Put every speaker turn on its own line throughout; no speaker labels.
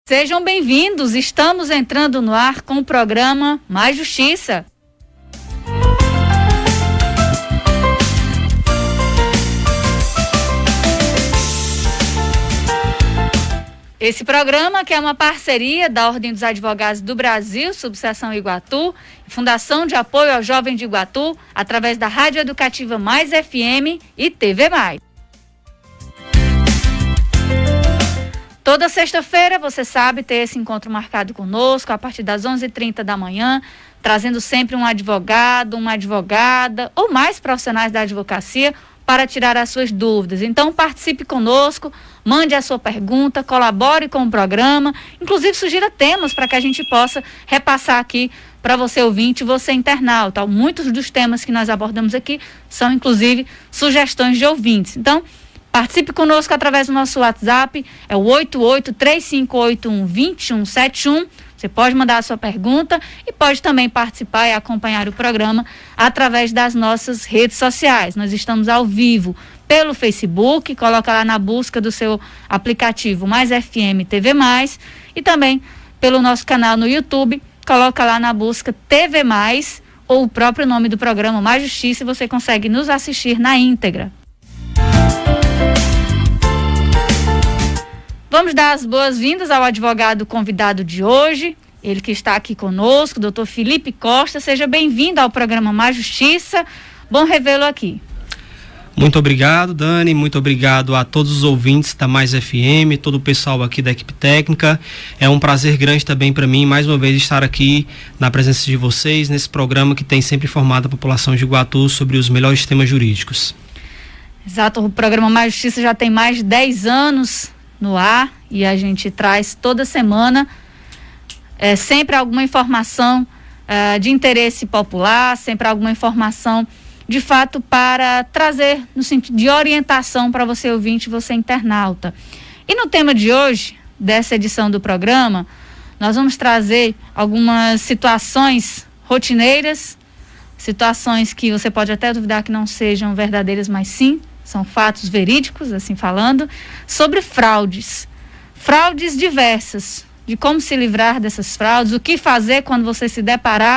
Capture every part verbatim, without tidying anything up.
Sejam bem-vindos, estamos entrando no ar com o programa Mais Justiça. Esse programa, que é uma parceria da Ordem dos Advogados do Brasil, Subseção Iguatu, Fundação de Apoio ao Jovem de Iguatu, através da Rádio Educativa Mais F M e T V Mais. Toda sexta-feira, você sabe, ter esse encontro marcado conosco a partir das onze e trinta da manhã, trazendo sempre um advogado, uma advogada ou mais profissionais da advocacia para tirar as suas dúvidas. Então, participe conosco, mande a sua pergunta, colabore com o programa, inclusive sugira temas para que a gente possa repassar aqui para você ouvinte e você internauta. Muitos dos temas que nós abordamos aqui são, inclusive, sugestões de ouvintes. Então, participe conosco através do nosso WhatsApp, é o oito oito três cinco oito um dois um sete um. Você pode mandar a sua pergunta e pode também participar e acompanhar o programa através das nossas redes sociais. Nós estamos ao vivo pelo Facebook, coloca lá na busca do seu aplicativo Mais F M T V Mais, e também pelo nosso canal no YouTube, coloca lá na busca T V Mais ou o próprio nome do programa Mais Justiça e você consegue nos assistir na íntegra. Vamos dar as boas-vindas ao advogado convidado de hoje, ele que está aqui conosco, doutor Felipe Costa. Seja bem-vindo ao programa Mais Justiça. Bom revê-lo aqui.
Muito obrigado, Dani. Muito obrigado a todos os ouvintes da Mais F M, todo o pessoal aqui da equipe técnica. É um prazer grande também para mim, mais uma vez, estar aqui na presença de vocês, nesse programa que tem sempre informado a população de Iguatu sobre os melhores temas jurídicos.
Exato, o programa Mais Justiça já tem mais de dez anos no ar e a gente traz toda semana é, sempre alguma informação é, de interesse popular, sempre alguma informação de fato para trazer no sentido de orientação para você ouvinte, você internauta. E no tema de hoje, dessa edição do programa, nós vamos trazer algumas situações rotineiras, situações que você pode até duvidar que não sejam verdadeiras, mas sim, são fatos verídicos, assim falando, sobre fraudes. Fraudes diversas, de como se livrar dessas fraudes, o que fazer quando você se deparar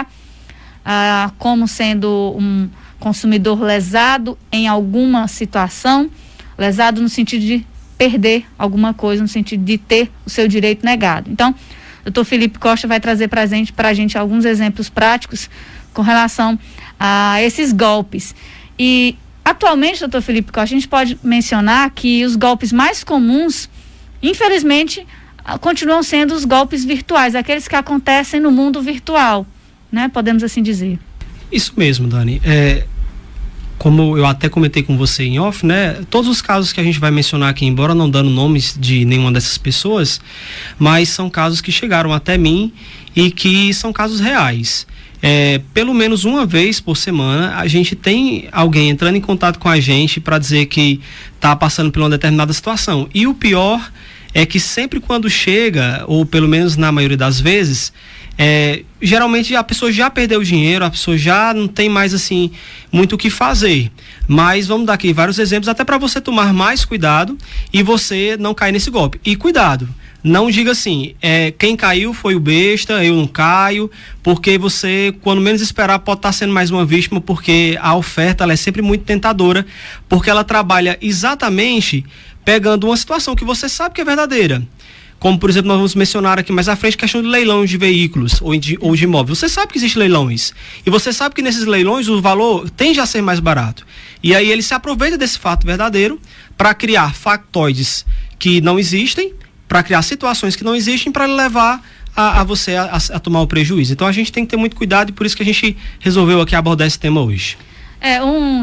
ah, como sendo um consumidor lesado em alguma situação, lesado no sentido de perder alguma coisa, no sentido de ter o seu direito negado. Então, o doutor Felipe Costa vai trazer para gente, a gente alguns exemplos práticos com relação a esses golpes. E atualmente, doutor Felipe Costa, a gente pode mencionar que os golpes mais comuns, infelizmente, continuam sendo os golpes virtuais, aqueles que acontecem no mundo virtual, né? Podemos assim dizer.
Isso mesmo, Dani. É, como eu até comentei com você em off, né? Todos os casos que a gente vai mencionar aqui, embora não dando nomes de nenhuma dessas pessoas, mas são casos que chegaram até mim e que são casos reais. É, pelo menos uma vez por semana a gente tem alguém entrando em contato com a gente para dizer que está passando por uma determinada situação. E o pior é que sempre quando chega, ou pelo menos na maioria das vezes, é, geralmente a pessoa já perdeu o dinheiro, a pessoa já não tem mais assim muito o que fazer. Mas vamos dar aqui vários exemplos até para você tomar mais cuidado e você não cair nesse golpe. E cuidado, não diga assim, é, quem caiu foi o besta, eu não caio, porque você, quando menos esperar, pode estar sendo mais uma vítima, porque a oferta ela é sempre muito tentadora, porque ela trabalha exatamente pegando uma situação que você sabe que é verdadeira. Como, por exemplo, nós vamos mencionar aqui mais à frente a questão de leilões de veículos ou de, ou de imóveis. Você sabe que existem leilões. E você sabe que nesses leilões o valor tende a ser mais barato. E aí ele se aproveita desse fato verdadeiro para criar factoides que não existem, para criar situações que não existem, para levar a, a você a, a tomar o prejuízo. Então a gente tem que ter muito cuidado e por isso que a gente resolveu aqui abordar esse tema hoje.
É um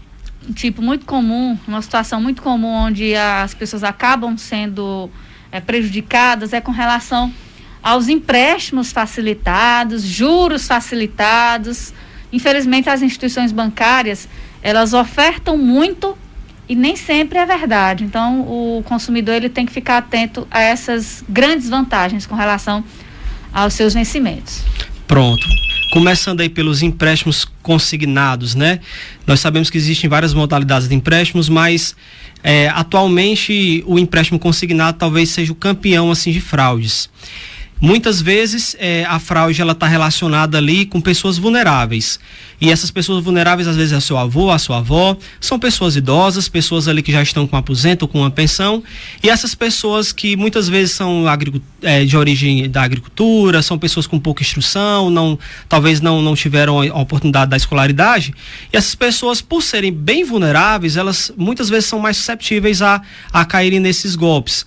tipo muito comum, uma situação muito comum onde as pessoas acabam sendo é, prejudicadas é com relação aos empréstimos facilitados, juros facilitados. Infelizmente as instituições bancárias, elas ofertam muito e nem sempre é verdade. Então o consumidor ele tem que ficar atento a essas grandes vantagens com relação aos seus vencimentos.
Pronto. Começando aí pelos empréstimos consignados, né? Nós sabemos que existem várias modalidades de empréstimos, mas é, atualmente o empréstimo consignado talvez seja o campeão assim de fraudes. Muitas vezes é, a fraude ela está relacionada ali com pessoas vulneráveis, e essas pessoas vulneráveis às vezes é seu avô, a sua avó, são pessoas idosas, pessoas ali que já estão com aposento ou com uma pensão, e essas pessoas que muitas vezes são agric... é, de origem da agricultura, são pessoas com pouca instrução, não, talvez não, não tiveram a oportunidade da escolaridade, e essas pessoas, por serem bem vulneráveis, elas muitas vezes são mais susceptíveis a, a caírem nesses golpes.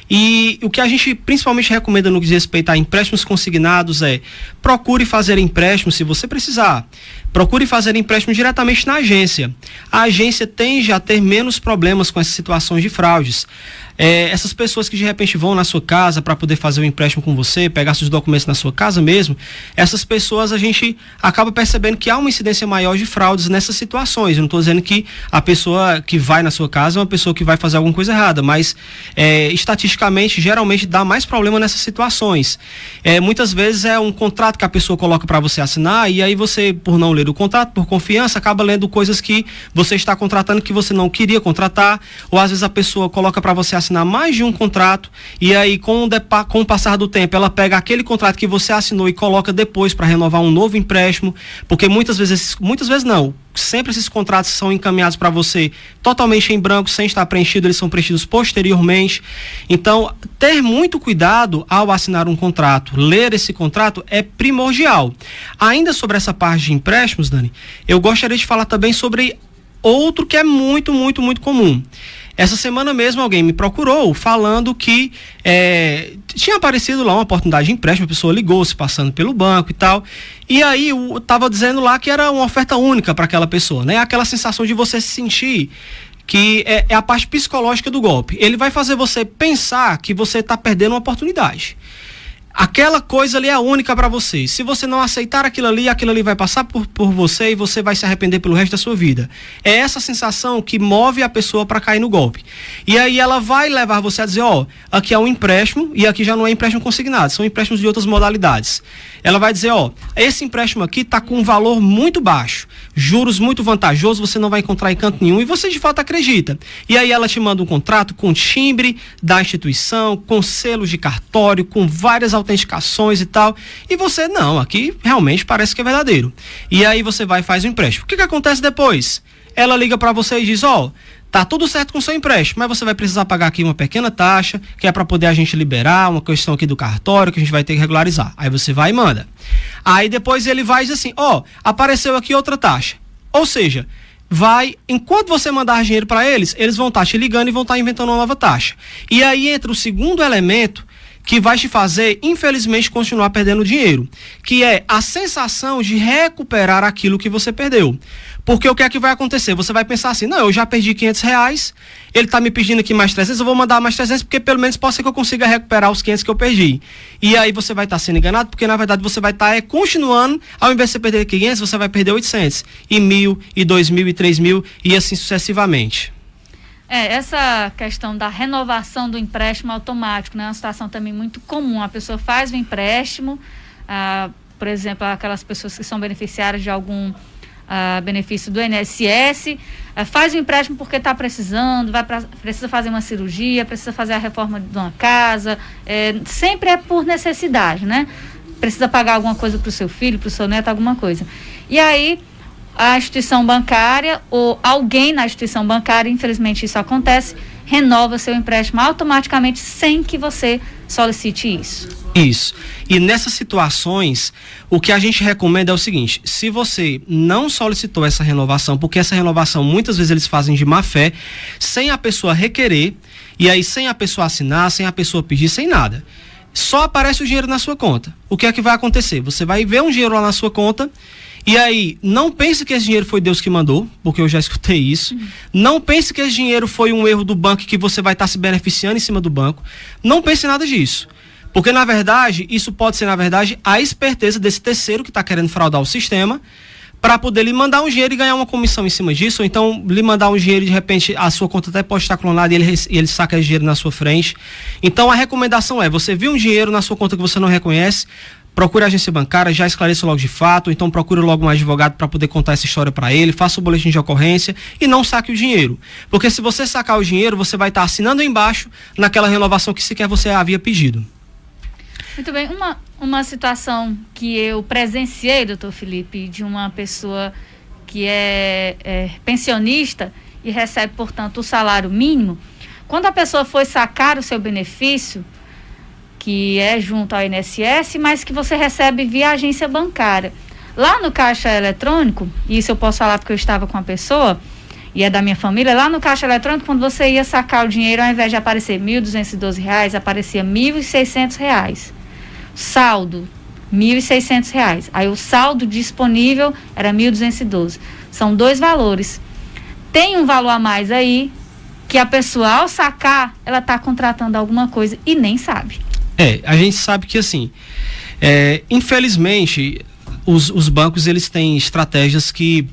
E o que a gente principalmente recomenda no que diz respeito a empréstimos consignados é: procure fazer empréstimo se você precisar. Procure fazer empréstimo diretamente na agência. A agência tende a ter menos problemas com essas situações de fraudes. É, essas pessoas que de repente vão na sua casa para poder fazer o empréstimo com você, pegar seus documentos na sua casa mesmo, essas pessoas a gente acaba percebendo que há uma incidência maior de fraudes nessas situações. Eu não estou dizendo que a pessoa que vai na sua casa é uma pessoa que vai fazer alguma coisa errada, mas é, estatisticamente, geralmente dá mais problema nessas situações. É, muitas vezes é um contrato que a pessoa coloca para você assinar, e aí você, por não ler o contrato, por confiança, acaba lendo coisas que você está contratando que você não queria contratar, ou às vezes a pessoa coloca para você assinar mais de um contrato, e aí com o, depa, com o passar do tempo ela pega aquele contrato que você assinou e coloca depois para renovar um novo empréstimo, porque muitas vezes, muitas vezes não, sempre esses contratos são encaminhados para você totalmente em branco, sem estar preenchido, eles são preenchidos posteriormente. Então, ter muito cuidado ao assinar um contrato, ler esse contrato é primordial. Ainda sobre essa parte de empréstimos, Dani, eu gostaria de falar também sobre outro que é muito, muito, muito comum. Essa semana mesmo alguém me procurou falando que é, tinha aparecido lá uma oportunidade de empréstimo, a pessoa ligou se passando pelo banco e tal, e aí eu tava dizendo lá que era uma oferta única para aquela pessoa, né? Aquela sensação de você se sentir que é, é a parte psicológica do golpe. Ele vai fazer você pensar que você está perdendo uma oportunidade. Aquela coisa ali é única para você. Se você não aceitar aquilo ali, aquilo ali vai passar por, por você e você vai se arrepender pelo resto da sua vida. É essa sensação que move a pessoa para cair no golpe. E aí ela vai levar você a dizer, ó, aqui é um empréstimo, e aqui já não é empréstimo consignado, são empréstimos de outras modalidades. Ela vai dizer, ó, esse empréstimo aqui está com um valor muito baixo, juros muito vantajosos, você não vai encontrar em canto nenhum, e você de fato acredita. E aí ela te manda um contrato com timbre da instituição, com selos de cartório, com várias autenticações e tal, e você, não, aqui realmente parece que é verdadeiro. E aí você vai e faz o empréstimo. O que que acontece depois? Ela liga para você e diz, ó, tá tudo certo com o seu empréstimo, mas você vai precisar pagar aqui uma pequena taxa, que é para poder a gente liberar, uma questão aqui do cartório, que a gente vai ter que regularizar. Aí você vai e manda. Aí depois ele vai e diz assim, ó, apareceu aqui outra taxa. Ou seja, vai, enquanto você mandar dinheiro para eles, eles vão estar te ligando e vão estar inventando uma nova taxa. E aí entra o segundo elemento que vai te fazer, infelizmente, continuar perdendo dinheiro, que é a sensação de recuperar aquilo que você perdeu. Porque o que é que vai acontecer? Você vai pensar assim, não, eu já perdi quinhentos reais, ele está me pedindo aqui mais trezentos, eu vou mandar mais trezentos, porque pelo menos pode ser que eu consiga recuperar os quinhentos que eu perdi. E aí você vai estar tá sendo enganado, porque na verdade você vai estar tá, é, continuando, ao invés de você perder quinhentos, você vai perder oitocentos, e mil, e dois mil, e três mil, e assim sucessivamente.
É, essa questão da renovação do empréstimo automático, né, é uma situação também muito comum. A pessoa faz o empréstimo, ah, por exemplo, aquelas pessoas que são beneficiárias de algum ah, benefício do I N S S, ah, faz o empréstimo porque está precisando, vai pra, precisa fazer uma cirurgia, precisa fazer a reforma de uma casa, é, sempre é por necessidade, né? Precisa pagar alguma coisa para o seu filho, para o seu neto, alguma coisa. E aí a instituição bancária ou alguém na instituição bancária, infelizmente isso acontece, renova seu empréstimo automaticamente sem que você solicite isso.
Isso. E nessas situações, o que a gente recomenda é o seguinte, se você não solicitou essa renovação, porque essa renovação muitas vezes eles fazem de má fé, sem a pessoa requerer, e aí sem a pessoa assinar, sem a pessoa pedir, sem nada, só aparece o dinheiro na sua conta. O que é que vai acontecer? Você vai ver um dinheiro lá na sua conta, e aí, não pense que esse dinheiro foi Deus que mandou, porque eu já escutei isso. Uhum. Não pense que esse dinheiro foi um erro do banco que você vai estar se beneficiando em cima do banco. Não pense nada disso. Porque, na verdade, isso pode ser, na verdade, a esperteza desse terceiro que está querendo fraudar o sistema para poder lhe mandar um dinheiro e ganhar uma comissão em cima disso, ou então lhe mandar um dinheiro e de repente a sua conta até pode estar clonada e ele, e ele saca esse dinheiro na sua frente. Então, a recomendação é, você viu um dinheiro na sua conta que você não reconhece, procure a agência bancária, já esclareça logo de fato, então procure logo um advogado para poder contar essa história para ele, faça o boletim de ocorrência e não saque o dinheiro. Porque se você sacar o dinheiro, você vai estar assinando embaixo naquela renovação que sequer você havia pedido.
Muito bem, uma, uma situação que eu presenciei, doutor Felipe, de uma pessoa que é, é pensionista e recebe, portanto, o salário mínimo, quando a pessoa foi sacar o seu benefício, que é junto ao I N S S, mas que você recebe via agência bancária. Lá no caixa eletrônico, e isso eu posso falar porque eu estava com a pessoa, e é da minha família, lá no caixa eletrônico, quando você ia sacar o dinheiro, ao invés de aparecer mil duzentos e doze reais, aparecia mil e seiscentos reais. Saldo, mil e seiscentos reais. Aí o saldo disponível era mil duzentos e doze. São dois valores. Tem um valor a mais aí, que a pessoa, ao sacar, ela está contratando alguma coisa e nem sabe.
É, a gente sabe que assim, é, infelizmente, os, os bancos eles têm estratégias que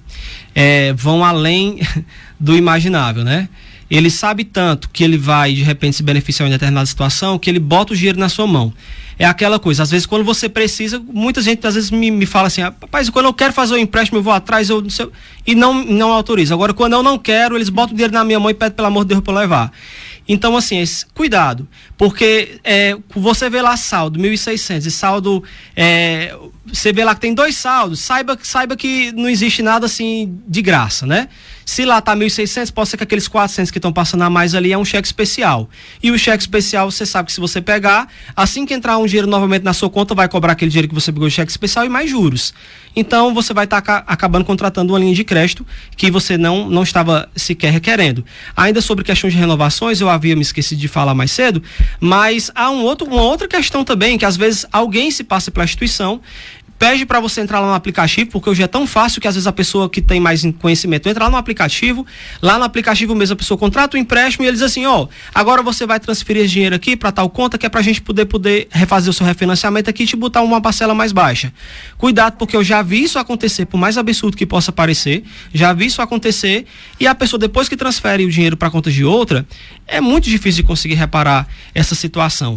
é, vão além do imaginável, né? Ele sabe tanto que ele vai de repente se beneficiar em determinada situação que ele bota o dinheiro na sua mão. É aquela coisa, às vezes quando você precisa, muita gente às vezes me, me fala assim, rapaz, quando eu quero fazer o empréstimo eu vou atrás eu, e não, não autoriza. Agora quando eu não quero, eles botam o dinheiro na minha mão e pedem pelo amor de Deus para eu levar. Então, assim, esse, cuidado, porque é, você vê lá saldo, mil e seiscentos, e saldo, é, você vê lá que tem dois saldos, saiba, saiba que não existe nada assim de graça, né? Se lá tá mil e seiscentos, pode ser que aqueles quatrocentos que estão passando a mais ali é um cheque especial. E o cheque especial, você sabe que se você pegar, assim que entrar um dinheiro novamente na sua conta, vai cobrar aquele dinheiro que você pegou de cheque especial e mais juros. Então, você vai estar tá acabando contratando uma linha de crédito que você não, não estava sequer requerendo. Ainda sobre questão de renovações, eu havia me esquecido de falar mais cedo, mas há um outro, uma outra questão também, que às vezes alguém se passa pela instituição, pede para você entrar lá no aplicativo, porque hoje é tão fácil que às vezes a pessoa que tem mais conhecimento entra lá no aplicativo, lá no aplicativo mesmo a pessoa contrata o empréstimo e ele diz assim, ó, oh, agora você vai transferir esse dinheiro aqui para tal conta que é pra gente poder, poder refazer o seu refinanciamento aqui e te botar uma parcela mais baixa. Cuidado, porque eu já vi isso acontecer, por mais absurdo que possa parecer, já vi isso acontecer e a pessoa depois que transfere o dinheiro para conta de outra, é muito difícil de conseguir reparar essa situação.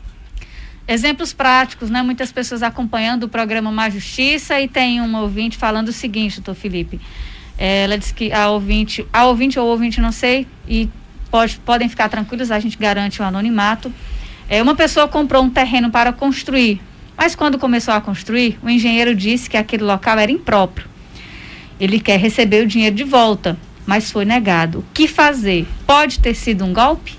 Exemplos práticos, né? Muitas pessoas acompanhando o programa Mais Justiça e tem uma ouvinte falando o seguinte, doutor Felipe. É, ela disse que a ouvinte, a ouvinte ou ouvinte, não sei, e pode, podem ficar tranquilos, a gente garante o anonimato. É, uma pessoa comprou um terreno para construir, mas quando começou a construir, o engenheiro disse que aquele local era impróprio. Ele quer receber o dinheiro de volta, mas foi negado. O que fazer? Pode ter sido um golpe?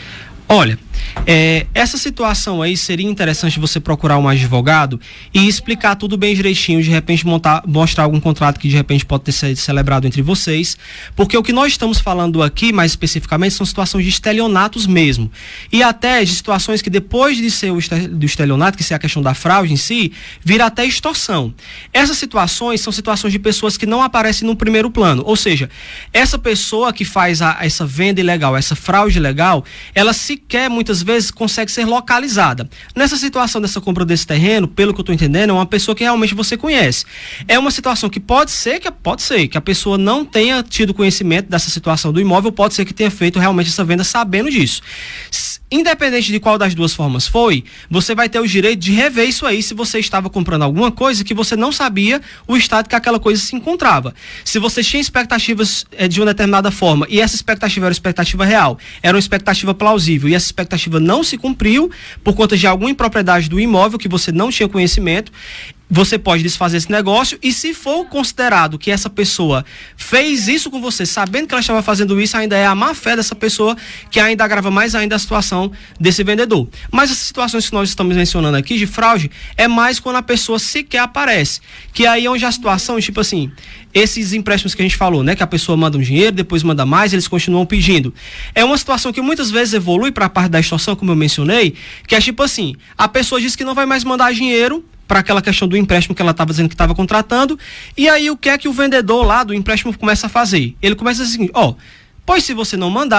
Olha, é, essa situação aí seria interessante você procurar um advogado e explicar tudo bem direitinho, de repente montar, mostrar algum contrato que de repente pode ter sido celebrado entre vocês, porque o que nós estamos falando aqui, mais especificamente, são situações de estelionatos mesmo, e até de situações que depois de ser o do estelionato, que é a questão da fraude em si, vira até extorsão. Essas situações são situações de pessoas que não aparecem no primeiro plano, ou seja, essa pessoa que faz a, essa venda ilegal, essa fraude ilegal, ela sequer muitas vezes consegue ser localizada. Nessa situação dessa compra desse terreno, pelo que eu estou entendendo, é uma pessoa que realmente você conhece. É uma situação que pode ser que pode ser que a pessoa não tenha tido conhecimento dessa situação do imóvel, pode ser que tenha feito realmente essa venda sabendo disso. Independente de qual das duas formas foi, você vai ter o direito de rever isso aí se você estava comprando alguma coisa que você não sabia o estado que aquela coisa se encontrava. Se você tinha expectativas é, de uma determinada forma e essa expectativa era uma expectativa real, era uma expectativa plausível e essa expectativa não se cumpriu por conta de alguma impropriedade do imóvel que você não tinha conhecimento, você pode desfazer esse negócio e se for considerado que essa pessoa fez isso com você, sabendo que ela estava fazendo isso, ainda é a má fé dessa pessoa que ainda agrava mais ainda a situação desse vendedor. Mas as situações que nós estamos mencionando aqui de fraude é mais quando a pessoa sequer aparece, que aí é onde a situação, tipo assim, esses empréstimos que a gente falou, né, que a pessoa manda um dinheiro, depois manda mais, eles continuam pedindo. É uma situação que muitas vezes evolui para a parte da extorsão, como eu mencionei, que é tipo assim, a pessoa diz que não vai mais mandar dinheiro para aquela questão do empréstimo que ela estava dizendo que estava contratando, e aí o que é que o vendedor lá do empréstimo começa a fazer? Ele começa assim, ó, pois se você não mandar,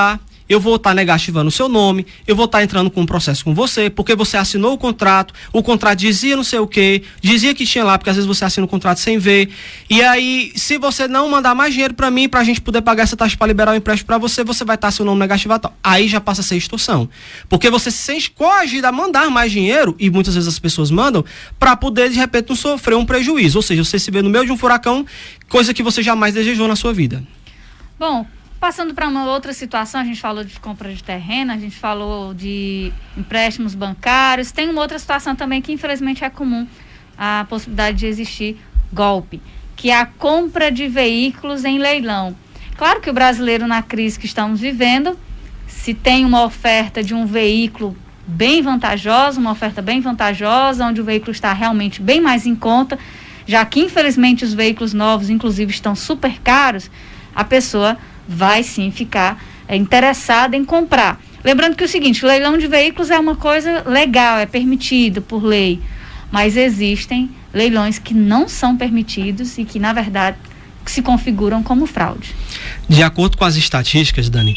eu vou estar negativando o seu nome, eu vou estar entrando com um processo com você, porque você assinou o contrato, o contrato dizia não sei o quê, dizia que tinha lá, porque às vezes você assina o contrato sem ver, e aí, se você não mandar mais dinheiro para mim, pra gente poder pagar essa taxa para liberar o empréstimo para você, você vai estar seu nome negativado. Aí já passa a ser extorsão, porque você se sente coagido a mandar mais dinheiro, e muitas vezes as pessoas mandam, para poder de repente não sofrer um prejuízo, ou seja, você se vê no meio de um furacão, coisa que você jamais desejou na sua vida.
Bom, passando para uma outra situação, a gente falou de compra de terreno, a gente falou de empréstimos bancários, tem uma outra situação também que infelizmente é comum, a possibilidade de existir golpe, que é a compra de veículos em leilão. Claro que o brasileiro, na crise que estamos vivendo, se tem uma oferta de um veículo bem vantajosa, uma oferta bem vantajosa, onde o veículo está realmente bem mais em conta, já que infelizmente os veículos novos, inclusive, estão super caros, a pessoa vai sim ficar é, interessada em comprar. Lembrando que é o seguinte, o leilão de veículos é uma coisa legal, é permitido por lei, mas existem leilões que não são permitidos e que, na verdade, se configuram como fraude.
De acordo com as estatísticas, Dani,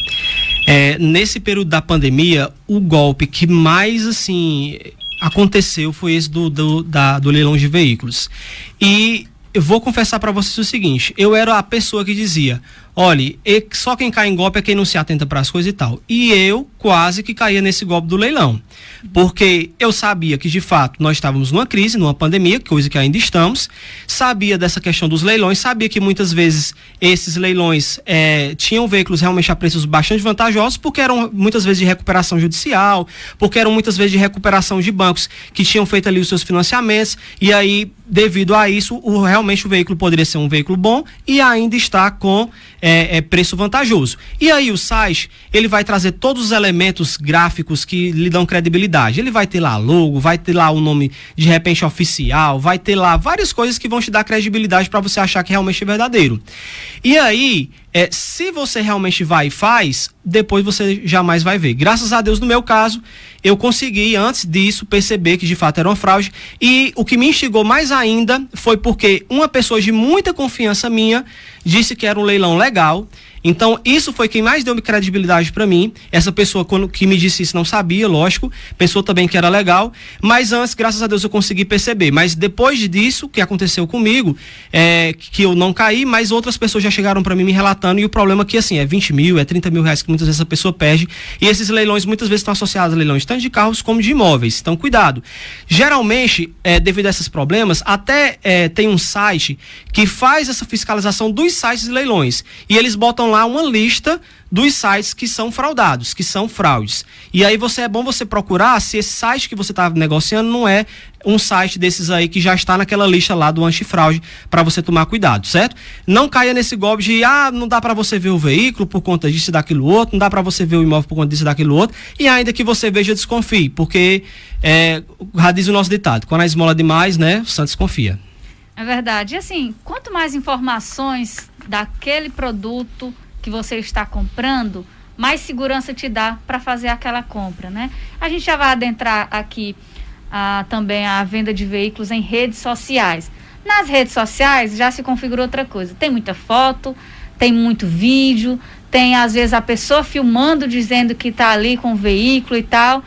é, nesse período da pandemia, o golpe que mais, assim, aconteceu foi esse do, do, da, do leilão de veículos. E eu vou confessar para vocês o seguinte, eu era a pessoa que dizia, olha, só quem cai em golpe é quem não se atenta para as coisas e tal. E eu quase que caía nesse golpe do leilão. Porque eu sabia que, de fato, nós estávamos numa crise, numa pandemia, coisa que ainda estamos, sabia dessa questão dos leilões, sabia que muitas vezes esses leilões é, tinham veículos realmente a preços bastante vantajosos, porque eram muitas vezes de recuperação judicial, porque eram muitas vezes de recuperação de bancos que tinham feito ali os seus financiamentos, e aí, devido a isso, o, realmente o veículo poderia ser um veículo bom e ainda está com é, é, preço vantajoso. E aí o site, ele vai trazer todos os elementos gráficos que lhe dão credibilidade. Ele vai ter lá logo, vai ter lá o nome de repente oficial, vai ter lá várias coisas que vão te dar credibilidade para você achar que realmente é verdadeiro. E aí, é, se você realmente vai e faz, depois você jamais vai ver. Graças a Deus, no meu caso, eu consegui antes disso perceber que de fato era uma fraude, e o que me instigou mais ainda foi porque uma pessoa de muita confiança minha disse que era um leilão legal. Então, isso foi quem mais deu credibilidade para mim. Essa pessoa, quando que me disse isso, não sabia, lógico, pensou também que era legal, mas antes, graças a Deus, eu consegui perceber. Mas depois disso, que aconteceu comigo, é, que eu não caí, mas outras pessoas já chegaram para mim me relatando, e o problema é que, assim, é vinte mil, é trinta mil reais que muitas vezes a pessoa perde, e esses leilões muitas vezes estão associados a leilões tanto de carros como de imóveis. Então, cuidado. Geralmente, é, devido a esses problemas, até é, tem um site que faz essa fiscalização dos sites de leilões, e eles botam lá uma lista dos sites que são fraudados, que são fraudes. E aí você é bom você procurar se esse site que você está negociando não é um site desses aí que já está naquela lista lá do antifraude, para você tomar cuidado, certo? Não caia nesse golpe de, ah, não dá para você ver o veículo por conta disso e daquilo outro, não dá para você ver o imóvel por conta disso e daquilo outro, e ainda que você veja, desconfie, porque é, já diz o nosso ditado, quando a esmola demais, né, o santo desconfia.
É verdade. E assim, quanto mais informações daquele produto que você está comprando, mais segurança te dá para fazer aquela compra, né? A gente já vai adentrar aqui ah, também a venda de veículos em redes sociais. Nas redes sociais já se configura outra coisa. Tem muita foto, tem muito vídeo, tem às vezes a pessoa filmando, dizendo que está ali com o veículo e tal.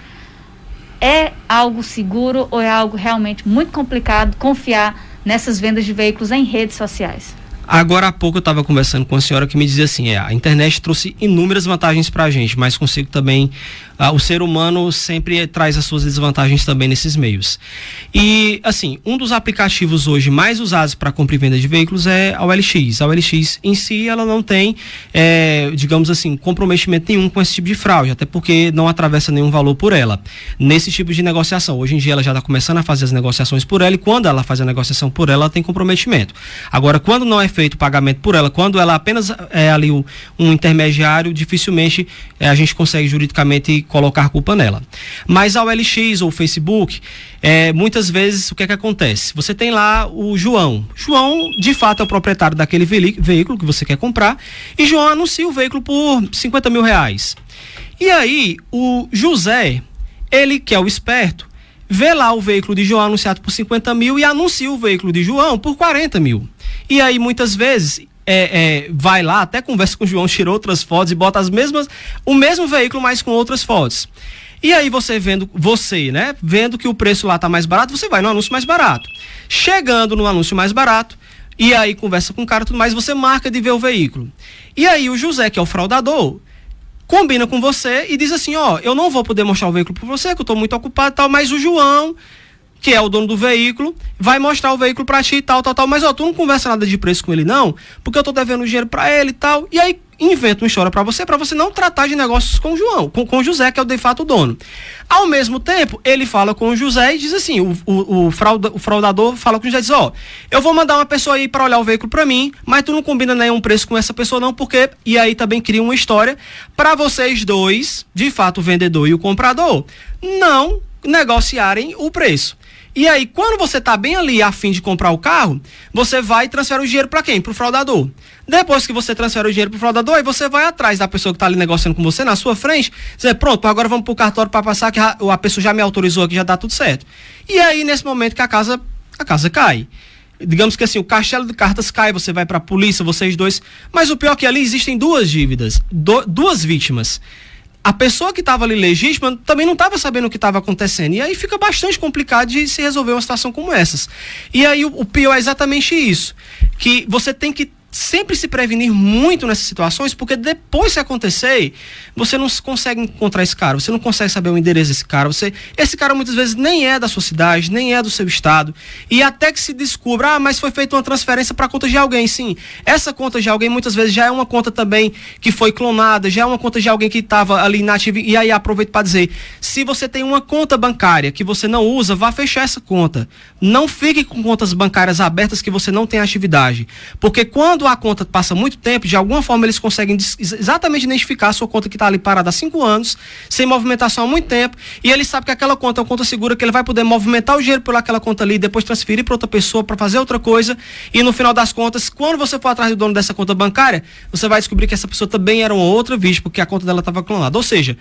É algo seguro ou é algo realmente muito complicado confiar nessas vendas de veículos em redes sociais?
Agora há pouco eu estava conversando com a senhora que me dizia assim, é, a internet trouxe inúmeras vantagens para a gente, mas consigo também, ah, o ser humano sempre eh, traz as suas desvantagens também nesses meios. E assim, um dos aplicativos hoje mais usados para compra e venda de veículos é a O L X. A O L X em si, ela não tem, eh, digamos assim, comprometimento nenhum com esse tipo de fraude, até porque não atravessa nenhum valor por ela, nesse tipo de negociação. Hoje em dia ela já está começando a fazer as negociações por ela, e quando ela faz a negociação por ela, ela tem comprometimento. Agora, quando não é feito o pagamento por ela, quando ela apenas é ali um, um intermediário, dificilmente é, a gente consegue juridicamente colocar culpa nela. Mas a O L X ou o Facebook, é, muitas vezes o que é que acontece? Você tem lá o João. João, de fato, é o proprietário daquele veículo que você quer comprar, e João anuncia o veículo por cinquenta mil reais. E aí, o José, ele que é o esperto, vê lá o veículo de João anunciado por cinquenta mil e anuncia o veículo de João por quarenta mil. E aí, muitas vezes, é, é, vai lá, até conversa com o João, tirou outras fotos e bota as mesmas, o mesmo veículo, mas com outras fotos. E aí você vendo, você, né, vendo que o preço lá tá mais barato, você vai no anúncio mais barato. Chegando no anúncio mais barato, e aí conversa com o cara e tudo mais, você marca de ver o veículo. E aí o José, que é o fraudador, combina com você e diz assim, ó, eu não vou poder mostrar o veículo para você, que eu tô muito ocupado e tal, mas o João, que é o dono do veículo, vai mostrar o veículo pra ti e tal, tal, tal, mas ó, tu não conversa nada de preço com ele não, porque eu tô devendo dinheiro pra ele e tal, e aí inventa uma história pra você, pra você não tratar de negócios com o João, com, com o José, que é o de fato o dono. Ao mesmo tempo, ele fala com o José e diz assim, o, o, o, frauda, o fraudador fala com o José e diz, ó, eu vou mandar uma pessoa aí pra olhar o veículo pra mim, mas tu não combina nenhum preço com essa pessoa não, porque, e aí também cria uma história pra vocês dois, de fato o vendedor e o comprador, não negociarem o preço. E aí, quando você tá bem ali a fim de comprar o carro, você vai e transfere o dinheiro para quem? Pro fraudador. Depois que você transfere o dinheiro pro fraudador, aí você vai atrás da pessoa que tá ali negociando com você, na sua frente, dizer, pronto, agora vamos pro cartório para passar, que a, a pessoa já me autorizou aqui, já dá tudo certo. E aí, nesse momento que a casa, a casa cai. Digamos que assim, o castelo de cartas cai, você vai pra polícia, vocês dois. Mas o pior é que ali existem duas dívidas, do, duas vítimas. A pessoa que estava ali legítima também não estava sabendo o que estava acontecendo. E aí fica bastante complicado de se resolver uma situação como essas. E aí o, o pior é exatamente isso. Que você tem que sempre se prevenir muito nessas situações, porque depois se acontecer, você não consegue encontrar esse cara, você não consegue saber o endereço desse cara, você, esse cara muitas vezes nem é da sua cidade, nem é do seu estado, e até que se descubra, ah, mas foi feita uma transferência para a conta de alguém, sim, essa conta de alguém muitas vezes já é uma conta também que foi clonada, já é uma conta de alguém que estava ali inativo, e aí aproveito para dizer, se você tem uma conta bancária que você não usa, vá fechar essa conta, não fique com contas bancárias abertas que você não tem atividade, porque quando a conta passa muito tempo, de alguma forma eles conseguem exatamente identificar a sua conta que está ali parada há cinco anos, sem movimentação há muito tempo, e ele sabe que aquela conta é uma conta segura, que ele vai poder movimentar o dinheiro por aquela conta ali, depois transferir para outra pessoa para fazer outra coisa, e no final das contas, quando você for atrás do dono dessa conta bancária, você vai descobrir que essa pessoa também era uma outra vítima, porque a conta dela estava clonada. Ou seja,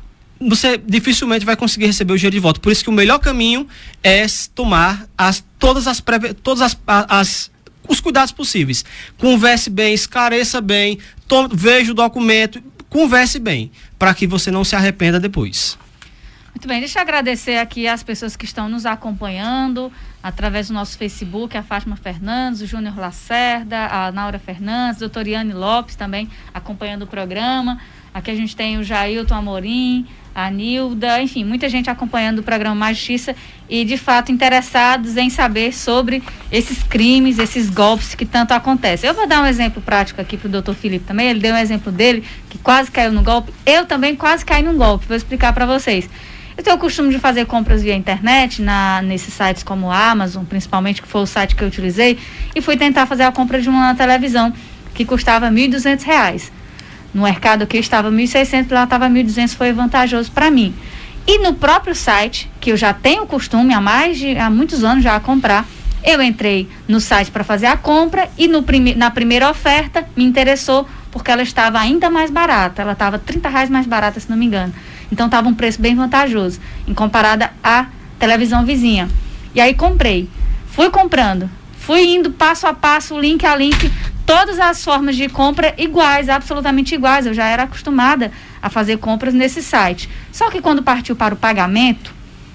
você dificilmente vai conseguir receber o dinheiro de volta. Por isso que o melhor caminho é tomar as, todas as, todas as, as os cuidados possíveis. Converse bem, esclareça bem, tome, veja o documento, converse bem, para que você não se arrependa depois.
Muito bem, deixa eu agradecer aqui as pessoas que estão nos acompanhando através do nosso Facebook, a Fátima Fernandes, o Júnior Lacerda, a Naura Fernandes, a doutora Iane Lopes também acompanhando o programa. Aqui a gente tem o Jailton Amorim, a Nilda, enfim, muita gente acompanhando o programa Mais Justiça e, de fato, interessados em saber sobre esses crimes, esses golpes que tanto acontecem. Eu vou dar um exemplo prático aqui para o doutor Felipe também, ele deu um exemplo dele, que quase caiu no golpe. Eu também quase caí num golpe, vou explicar para vocês. Eu tenho o costume de fazer compras via internet, na, nesses sites como a Amazon, principalmente, que foi o site que eu utilizei, e fui tentar fazer a compra de uma televisão que custava mil e duzentos reais. No mercado aqui estava mil e seiscentos, lá estava mil e duzentos, foi vantajoso para mim. E no próprio site, que eu já tenho o costume há mais de, há muitos anos já a comprar, eu entrei no site para fazer a compra e no prime, na primeira oferta me interessou porque ela estava ainda mais barata, ela estava trinta reais mais barata, se não me engano. Então estava um preço bem vantajoso, em comparada à televisão vizinha. E aí comprei, fui comprando, fui indo passo a passo, link a link, todas as formas de compra iguais, absolutamente iguais. Eu já era acostumada a fazer compras nesse site. Só que quando partiu para o pagamento,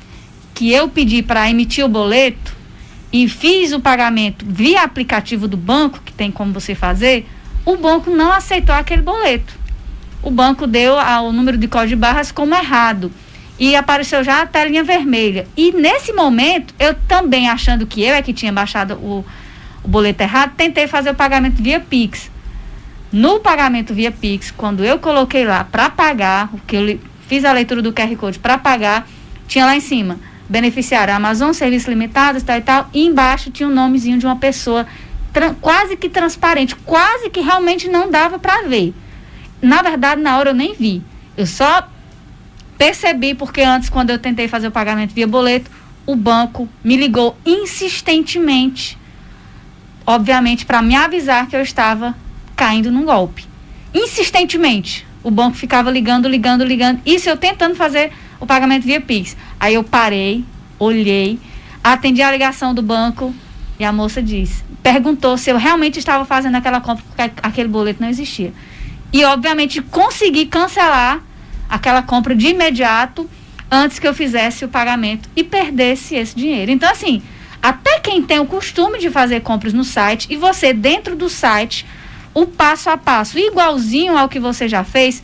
que eu pedi para emitir o boleto e fiz o pagamento via aplicativo do banco, que tem como você fazer, o banco não aceitou aquele boleto. O banco deu a, o número de código de barras como errado. E apareceu já a telinha vermelha. E nesse momento, eu também, achando que eu é que tinha baixado o o boleto errado, tentei fazer o pagamento via Pix. No pagamento via Pix, quando eu coloquei lá para pagar, que eu fiz a leitura do Q R Code para pagar, tinha lá em cima, beneficiário Amazon, serviços limitados, tal e tal, e embaixo tinha o um nomezinho de uma pessoa quase que transparente, quase que realmente não dava para ver. Na verdade, na hora eu nem vi. Eu só percebi, porque antes, quando eu tentei fazer o pagamento via boleto, o banco me ligou insistentemente, obviamente, para me avisar que eu estava caindo num golpe. Insistentemente, o banco ficava ligando, ligando, ligando. Isso eu tentando fazer o pagamento via Pix. Aí eu parei, olhei, atendi a ligação do banco, E a moça disse, perguntou se eu realmente estava fazendo aquela compra, porque aquele boleto não existia. E, obviamente, consegui cancelar aquela compra de imediato, antes que eu fizesse o pagamento e perdesse esse dinheiro. Então, assim, até quem tem o costume de fazer compras no site, e você dentro do site, o passo a passo, igualzinho ao que você já fez,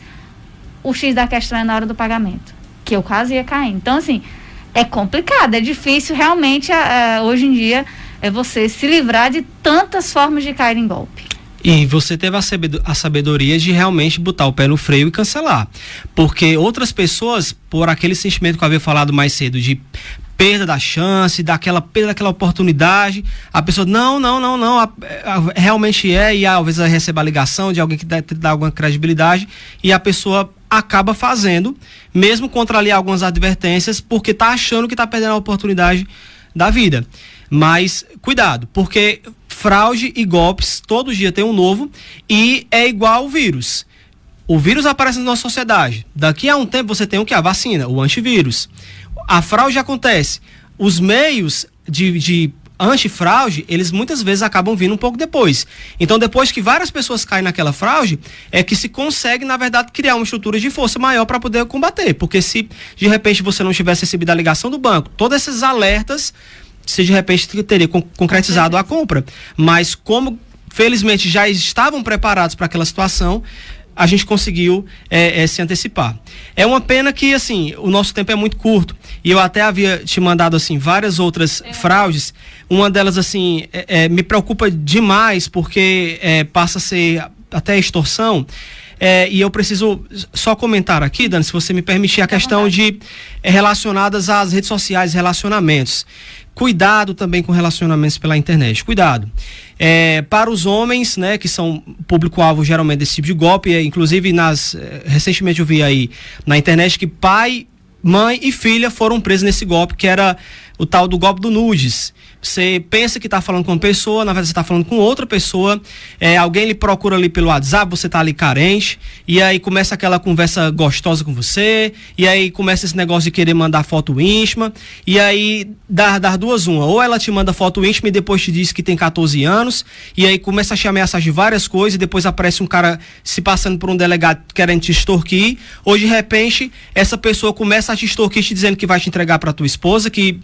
o X da questão é na hora do pagamento, que eu quase ia cair. Então, assim, é complicado, é difícil realmente, uh, hoje em dia, é você se livrar de tantas formas de cair em golpe.
E você teve a sabedoria de realmente botar o pé no freio e cancelar. Porque outras pessoas, por aquele sentimento que eu havia falado mais cedo, de perda da chance, daquela perda daquela oportunidade, a pessoa, não, não, não, não, a, a, realmente é, e às vezes ela recebe a ligação de alguém que dá, dá alguma credibilidade, e a pessoa acaba fazendo, mesmo contra ali algumas advertências, porque tá achando que tá perdendo a oportunidade da vida. Mas cuidado, porque fraude e golpes, todo dia tem um novo, e é igual o vírus. O vírus aparece na nossa sociedade. Daqui a um tempo você tem o que? A vacina, o antivírus. A fraude acontece. Os meios de, de antifraude, eles muitas vezes acabam vindo um pouco depois. Então, depois que várias pessoas caem naquela fraude, é que se consegue, na verdade, criar uma estrutura de força maior para poder combater. Porque se, de repente, você não tivesse recebido a ligação do banco, todos esses alertas, se de repente teria concretizado a compra. Mas como, felizmente, já estavam preparados para aquela situação, a gente conseguiu é, é, se antecipar. É uma pena que, assim, o nosso tempo é muito curto, e eu até havia te mandado, assim, várias outras é. fraudes. Uma delas, assim, é, é, me preocupa demais, porque é, passa a ser até extorsão. É, e eu preciso só comentar aqui, Dani, se você me permitir, a questão de é, relacionadas às redes sociais, relacionamentos. Cuidado também com relacionamentos pela internet, cuidado. É, para os homens, né, que são público-alvo geralmente desse tipo de golpe, é, inclusive nas, recentemente eu vi aí na internet que pai, mãe e filha foram presos nesse golpe, que era o tal do golpe do nudes. Você pensa que está falando com uma pessoa, na verdade você está falando com outra pessoa, é, alguém lhe procura ali pelo WhatsApp, você está ali carente, e aí começa aquela conversa gostosa com você, e aí começa esse negócio de querer mandar foto íntima, e aí dá, dá duas uma, ou ela te manda foto íntima e depois te diz que tem catorze anos, e aí começa a te ameaçar de várias coisas, e depois aparece um cara se passando por um delegado querendo te extorquir, ou de repente essa pessoa começa a te extorquir te dizendo que vai te entregar para tua esposa, que...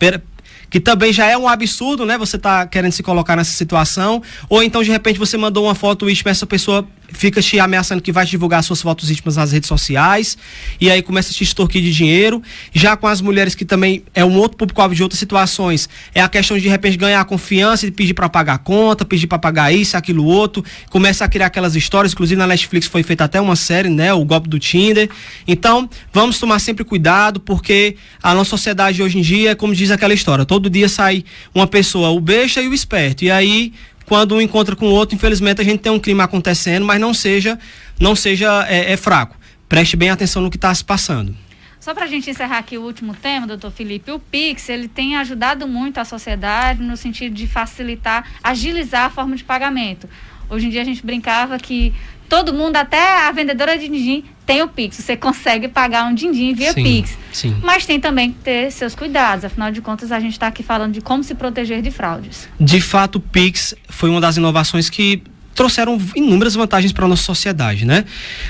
que também já é um absurdo, né? Você tá querendo se colocar nessa situação, ou então de repente você mandou uma foto íntima, essa pessoa fica te ameaçando que vai divulgar suas fotos íntimas nas redes sociais, e aí começa a te extorquir de dinheiro. Já com as mulheres, que também é um outro público-alvo de outras situações, é a questão de de repente ganhar confiança e pedir para pagar a conta, pedir para pagar isso, aquilo, outro, começa a criar aquelas histórias, inclusive na Netflix foi feita até uma série, né? O golpe do Tinder. Então, vamos tomar sempre cuidado, porque a nossa sociedade hoje em dia é como diz aquela história, todo dia sai uma pessoa, o besta e o esperto, e aí quando um encontra com o outro, infelizmente a gente tem um crime acontecendo, mas não seja, não seja é, é fraco. Preste bem atenção no que está se passando.
Só para a gente encerrar aqui o último tema, doutor Felipe, o Pix, ele tem ajudado muito a sociedade no sentido de facilitar, agilizar a forma de pagamento. Hoje em dia a gente brincava que todo mundo, até a vendedora de din-din, tem o Pix. Você consegue pagar um din-din via sim, Pix. Sim. Mas tem também que ter seus cuidados. Afinal de contas, a gente está aqui falando de como se proteger de fraudes.
De fato, o Pix foi uma das inovações que trouxeram inúmeras vantagens para a nossa sociedade, né?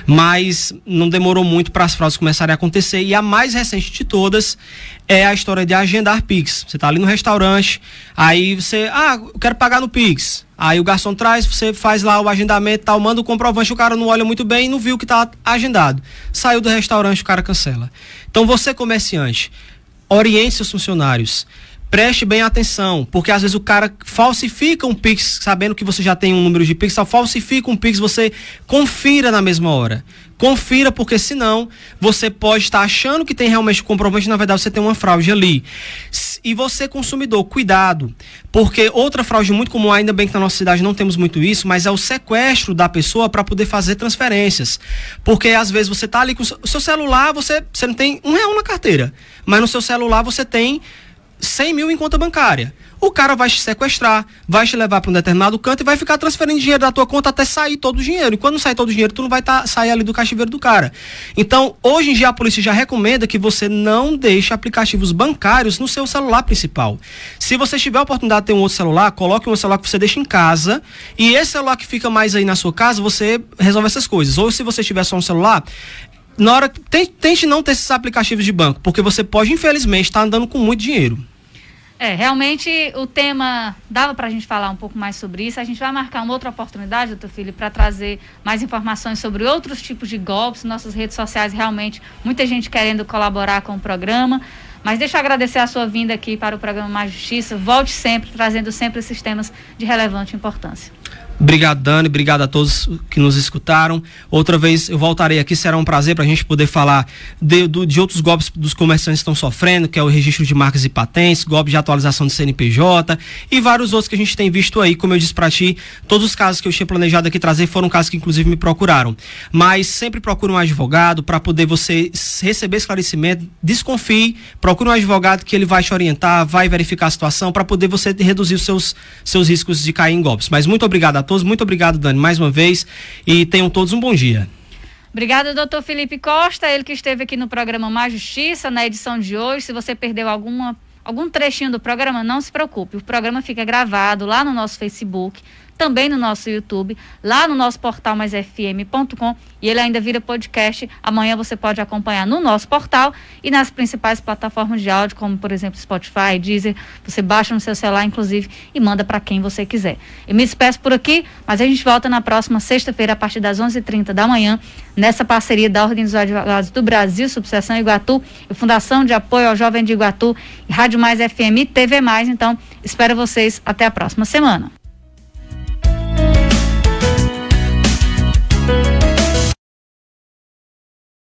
Mas não demorou muito para as fraudes começarem a acontecer, e a mais recente de todas é a história de agendar Pix. Você está ali no restaurante, aí você, ah, eu quero pagar no Pix. Aí o garçom traz, você faz lá o agendamento, tal, manda o comprovante, o cara não olha muito bem e não viu que está agendado. Saiu do restaurante, o cara cancela. Então você, comerciante, oriente seus funcionários. Preste bem atenção, porque às vezes o cara falsifica um Pix, sabendo que você já tem um número de Pix, só falsifica um Pix, você confira na mesma hora. Confira, porque senão você pode estar achando que tem realmente o comprovante, na verdade você tem uma fraude ali. E você, consumidor, cuidado, porque outra fraude muito comum, ainda bem que na nossa cidade não temos muito isso, mas é o sequestro da pessoa para poder fazer transferências. Porque às vezes você está ali com o seu celular, você, você não tem um real na carteira, mas no seu celular você tem cem mil em conta bancária. O cara vai te sequestrar, vai te levar para um determinado canto e vai ficar transferindo dinheiro da tua conta até sair todo o dinheiro. E quando sair todo o dinheiro, tu não vai tá, sair ali do cativeiro do cara. Então, hoje em dia a polícia já recomenda que você não deixe aplicativos bancários no seu celular principal. Se você tiver a oportunidade de ter um outro celular, coloque um celular que você deixa em casa, e esse celular que fica mais aí na sua casa, você resolve essas coisas. Ou se você tiver só um celular, na hora, tente não ter esses aplicativos de banco, porque você pode, infelizmente, estar andando com muito dinheiro.
É, realmente o tema, dava para a gente falar um pouco mais sobre isso. A gente vai marcar uma outra oportunidade, doutor Felipe, para trazer mais informações sobre outros tipos de golpes. Nossas redes sociais, realmente, muita gente querendo colaborar com o programa. Mas deixa eu agradecer a sua vinda aqui para o programa Mais Justiça. Volte sempre, trazendo sempre esses temas de relevante importância.
Obrigado, Dani, obrigado a todos que nos escutaram. Outra vez eu voltarei aqui, será um prazer para a gente poder falar de, de, de outros golpes dos comerciantes que estão sofrendo, que é o registro de marcas e patentes, golpe de atualização do C N P J e vários outros que a gente tem visto aí. Como eu disse para ti, todos os casos que eu tinha planejado aqui trazer foram casos que inclusive me procuraram. Mas sempre procure um advogado para poder você receber esclarecimento. Desconfie, procure um advogado que ele vai te orientar, vai verificar a situação para poder você reduzir os seus, seus riscos de cair em golpes. Mas muito obrigado a todos, muito obrigado, Dani, mais uma vez, e tenham todos um bom dia.
Obrigada, doutor Felipe Costa, ele que esteve aqui no programa Mais Justiça, na edição de hoje. Se você perdeu alguma, algum trechinho do programa, não se preocupe, o programa fica gravado lá no nosso Facebook, também no nosso YouTube, lá no nosso portal mais f m ponto com, e ele ainda vira podcast. Amanhã você pode acompanhar no nosso portal e nas principais plataformas de áudio, como por exemplo Spotify, Deezer. Você baixa no seu celular, inclusive, e manda para quem você quiser. Eu me despeço por aqui, mas a gente volta na próxima sexta-feira, a partir das onze e trinta da manhã, nessa parceria da Ordem dos Advogados do Brasil, Subseção Iguatu, e Fundação de Apoio ao Jovem de Iguatu, e Rádio Mais F M e T V Mais. Então, espero vocês até a próxima semana.